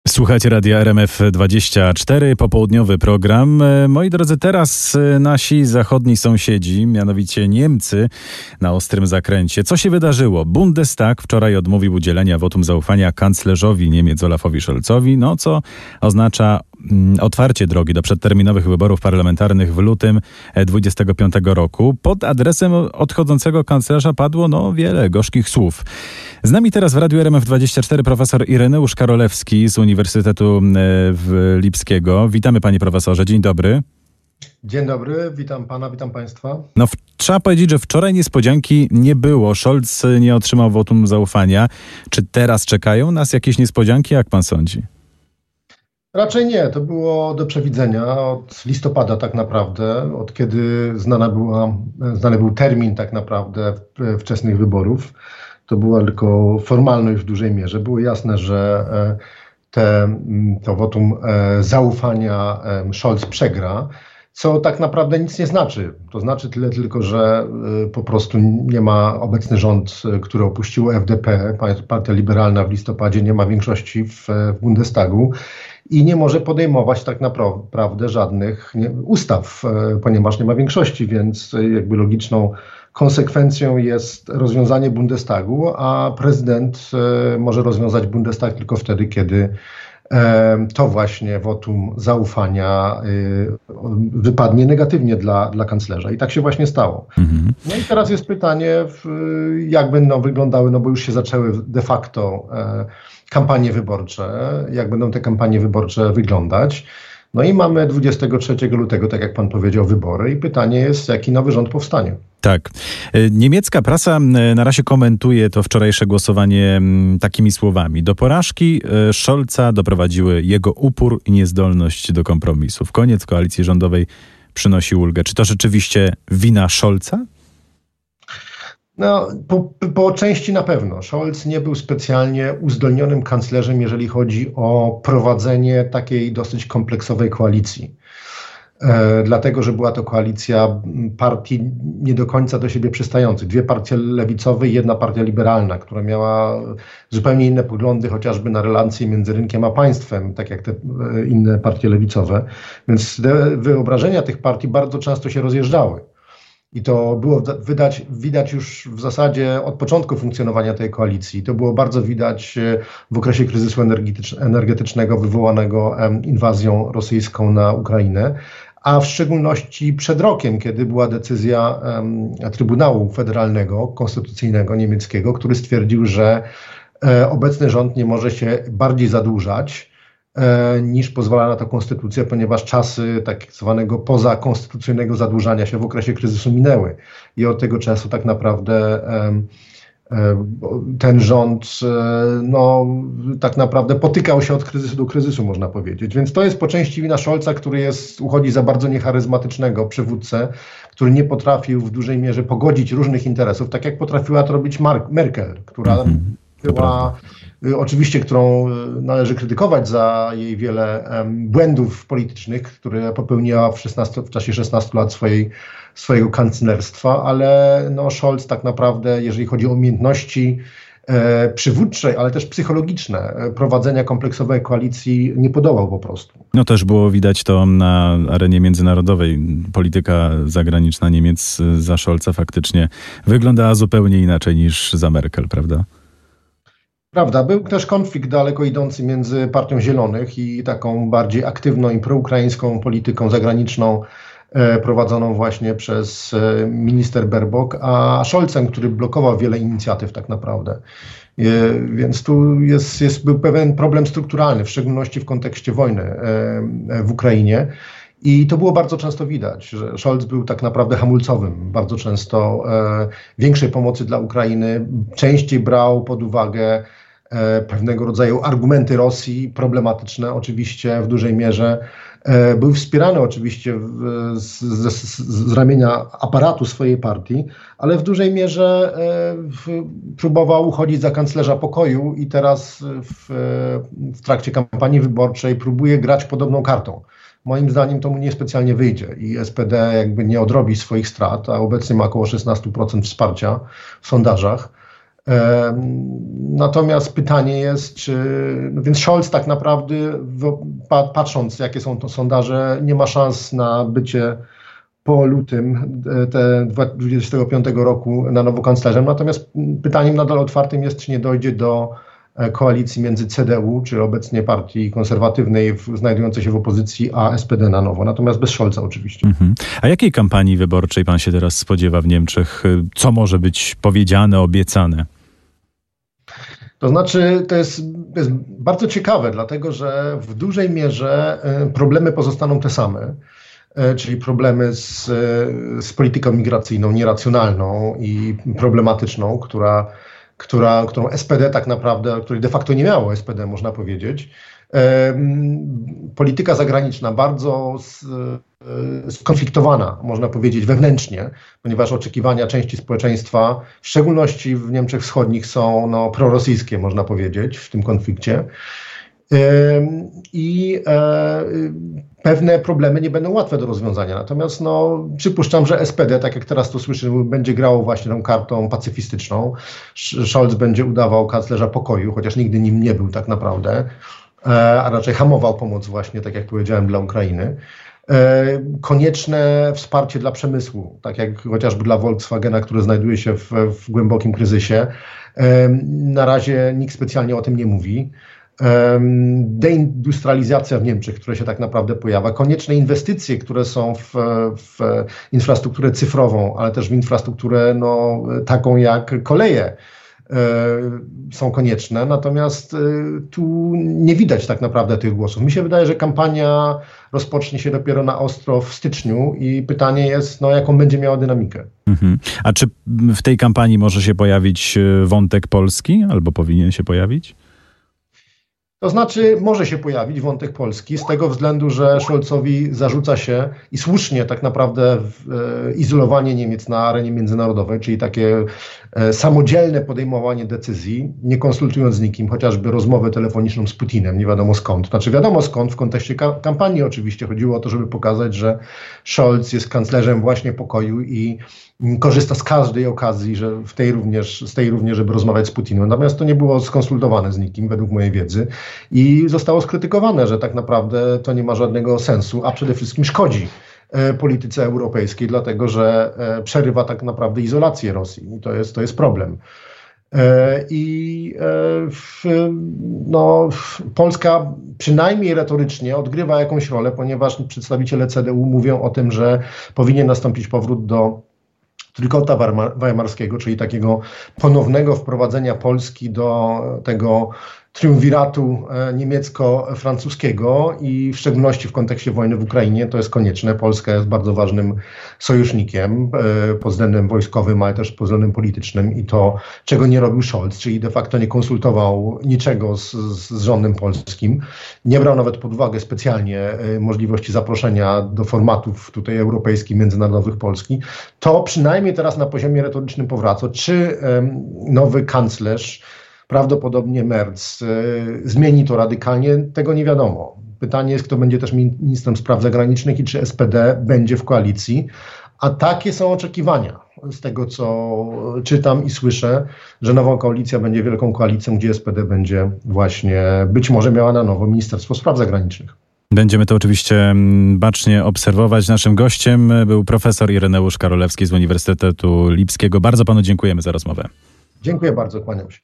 Słuchajcie Radia RMF24, popołudniowy program. Moi drodzy, teraz nasi zachodni sąsiedzi, mianowicie Niemcy, na ostrym zakręcie. Co się wydarzyło? Bundestag wczoraj odmówił udzielenia wotum zaufania kanclerzowi Niemiec Olafowi Scholzowi, co oznacza otwarcie drogi do przedterminowych wyborów parlamentarnych w lutym 2025 roku. Pod adresem odchodzącego kanclerza padło wiele gorzkich słów. Z nami teraz w Radiu RMF24 profesor Ireneusz Karolewski z Uniwersytetu Lipskiego. Witamy panie profesorze, dzień dobry. Dzień dobry, witam pana, witam państwa. Trzeba powiedzieć, że wczoraj niespodzianki nie było. Scholz nie otrzymał wotum zaufania. Czy teraz czekają nas jakieś niespodzianki, jak pan sądzi? Raczej nie, to było do przewidzenia od listopada tak naprawdę, od kiedy znany był termin tak naprawdę wczesnych wyborów. To była tylko formalność w dużej mierze. Było jasne, że to wotum zaufania Scholz przegra, co tak naprawdę nic nie znaczy. To znaczy tyle tylko, że po prostu nie ma obecny rząd, który opuścił FDP, Partia Liberalna w listopadzie, nie ma większości w Bundestagu i nie może podejmować tak naprawdę żadnych ustaw, ponieważ nie ma większości, więc jakby logiczną konsekwencją jest rozwiązanie Bundestagu, a prezydent może rozwiązać Bundestag tylko wtedy, kiedy to właśnie wotum zaufania wypadnie negatywnie dla kanclerza. I tak się właśnie stało. No i teraz jest pytanie, jak będą wyglądały, bo już się zaczęły de facto kampanie wyborcze, jak będą te kampanie wyborcze wyglądać. No i mamy 23 lutego, tak jak pan powiedział, wybory i pytanie jest, jaki nowy rząd powstanie. Tak. Niemiecka prasa na razie komentuje to wczorajsze głosowanie takimi słowami. Do porażki Scholza doprowadziły jego upór i niezdolność do kompromisów. Koniec koalicji rządowej przynosi ulgę. Czy to rzeczywiście wina Scholza? Po części na pewno. Scholz nie był specjalnie uzdolnionym kanclerzem, jeżeli chodzi o prowadzenie takiej dosyć kompleksowej koalicji. Dlatego, że była to koalicja partii nie do końca do siebie przystających. Dwie partie lewicowe i jedna partia liberalna, która miała zupełnie inne poglądy, chociażby na relacje między rynkiem a państwem, tak jak te inne partie lewicowe. Więc wyobrażenia tych partii bardzo często się rozjeżdżały. I to było widać już w zasadzie od początku funkcjonowania tej koalicji. To było bardzo widać w okresie kryzysu energetycznego wywołanego inwazją rosyjską na Ukrainę, a w szczególności przed rokiem, kiedy była decyzja Trybunału Federalnego, Konstytucyjnego niemieckiego, który stwierdził, że obecny rząd nie może się bardziej zadłużać, niż pozwala na to konstytucja, ponieważ czasy tak zwanego pozakonstytucyjnego zadłużania się w okresie kryzysu minęły. I od tego czasu tak naprawdę ten rząd tak naprawdę potykał się od kryzysu do kryzysu, można powiedzieć. Więc to jest po części wina Scholza, który uchodzi za bardzo niecharyzmatycznego przywódcę, który nie potrafił w dużej mierze pogodzić różnych interesów, tak jak potrafiła to robić Merkel, która była oczywiście, którą należy krytykować za jej wiele błędów politycznych, które popełniła w czasie 16 lat swojego kanclerstwa, ale Scholz tak naprawdę, jeżeli chodzi o umiejętności przywódcze, ale też psychologiczne prowadzenia kompleksowej koalicji, nie podołał po prostu. Też było widać to na arenie międzynarodowej. Polityka zagraniczna Niemiec za Scholza faktycznie wyglądała zupełnie inaczej niż za Merkel, prawda? Prawda, był też konflikt daleko idący między Partią Zielonych i taką bardziej aktywną i proukraińską polityką zagraniczną prowadzoną właśnie przez minister Baerbock, a Scholzem, który blokował wiele inicjatyw tak naprawdę. Więc tu był pewien problem strukturalny, w szczególności w kontekście wojny w Ukrainie. I to było bardzo często widać, że Scholz był tak naprawdę hamulcowym. Bardzo często większej pomocy dla Ukrainy, częściej brał pod uwagę pewnego rodzaju argumenty Rosji, problematyczne oczywiście w dużej mierze. Był wspierany oczywiście z ramienia aparatu swojej partii, ale w dużej mierze próbował uchodzić za kanclerza pokoju i teraz w trakcie kampanii wyborczej próbuje grać podobną kartą. Moim zdaniem to mu niespecjalnie wyjdzie i SPD jakby nie odrobi swoich strat, a obecnie ma około 16% wsparcia w sondażach. Natomiast pytanie jest, więc Scholz tak naprawdę, patrząc jakie są to sondaże, nie ma szans na bycie po lutym 2025 roku na nowo kanclerzem. Natomiast pytaniem nadal otwartym jest, czy nie dojdzie do koalicji między CDU, czyli obecnie partii konserwatywnej znajdującej się w opozycji, a SPD na nowo. Natomiast bez Scholza oczywiście. A jakiej kampanii wyborczej pan się teraz spodziewa w Niemczech? Co może być powiedziane, obiecane? To znaczy, to jest bardzo ciekawe, dlatego że w dużej mierze problemy pozostaną te same, czyli problemy z polityką migracyjną, nieracjonalną i problematyczną, którą SPD tak naprawdę, której de facto nie miało SPD, można powiedzieć. Polityka zagraniczna bardzo skonfliktowana, można powiedzieć, wewnętrznie, ponieważ oczekiwania części społeczeństwa, w szczególności w Niemczech Wschodnich, są prorosyjskie, można powiedzieć, w tym konflikcie. I pewne problemy nie będą łatwe do rozwiązania. Natomiast przypuszczam, że SPD, tak jak teraz to słyszymy, będzie grało właśnie tą kartą pacyfistyczną. Scholz będzie udawał kanclerza pokoju, chociaż nigdy nim nie był tak naprawdę, a raczej hamował pomoc właśnie, tak jak powiedziałem, dla Ukrainy. Konieczne wsparcie dla przemysłu, tak jak chociażby dla Volkswagena, który znajduje się w głębokim kryzysie. Na razie nikt specjalnie o tym nie mówi. Deindustrializacja w Niemczech, która się tak naprawdę pojawia, konieczne inwestycje, które są w infrastrukturę cyfrową, ale też w infrastrukturę taką jak koleje, są konieczne, natomiast tu nie widać tak naprawdę tych głosów. Mi się wydaje, że kampania rozpocznie się dopiero na ostro w styczniu i pytanie jest, jaką będzie miała dynamikę. A czy w tej kampanii może się pojawić wątek Polski, albo powinien się pojawić? To znaczy może się pojawić wątek Polski z tego względu, że Scholzowi zarzuca się i słusznie tak naprawdę izolowanie Niemiec na arenie międzynarodowej, czyli takie samodzielne podejmowanie decyzji, nie konsultując z nikim, chociażby rozmowę telefoniczną z Putinem, nie wiadomo skąd. Znaczy wiadomo skąd, w kontekście kampanii oczywiście chodziło o to, żeby pokazać, że Scholz jest kanclerzem właśnie pokoju i korzysta z każdej okazji, że z tej również, żeby rozmawiać z Putinem. Natomiast to nie było skonsultowane z nikim, według mojej wiedzy, i zostało skrytykowane, że tak naprawdę to nie ma żadnego sensu, a przede wszystkim szkodzi polityce europejskiej, dlatego że przerywa tak naprawdę izolację Rosji i to jest problem. Polska przynajmniej retorycznie odgrywa jakąś rolę, ponieważ przedstawiciele CDU mówią o tym, że powinien nastąpić powrót do Trójkąta Weimarskiego, czyli takiego ponownego wprowadzenia Polski do tego triumviratu niemiecko-francuskiego i w szczególności w kontekście wojny w Ukrainie to jest konieczne. Polska jest bardzo ważnym sojusznikiem pod względem wojskowym, ale też pod względem politycznym i to, czego nie robił Scholz, czyli de facto nie konsultował niczego z rządem polskim. Nie brał nawet pod uwagę specjalnie możliwości zaproszenia do formatów tutaj europejskich, międzynarodowych Polski. To przynajmniej teraz na poziomie retorycznym powraca. Czy nowy kanclerz, prawdopodobnie Merz, zmieni to radykalnie? Tego nie wiadomo. Pytanie jest, kto będzie też ministrem spraw zagranicznych i czy SPD będzie w koalicji. A takie są oczekiwania z tego, co czytam i słyszę, że nowa koalicja będzie wielką koalicją, gdzie SPD będzie właśnie być może miała na nowo Ministerstwo Spraw Zagranicznych. Będziemy to oczywiście bacznie obserwować. Naszym gościem był profesor Ireneusz Karolewski z Uniwersytetu Lipskiego. Bardzo panu dziękujemy za rozmowę. Dziękuję bardzo, kłaniam się.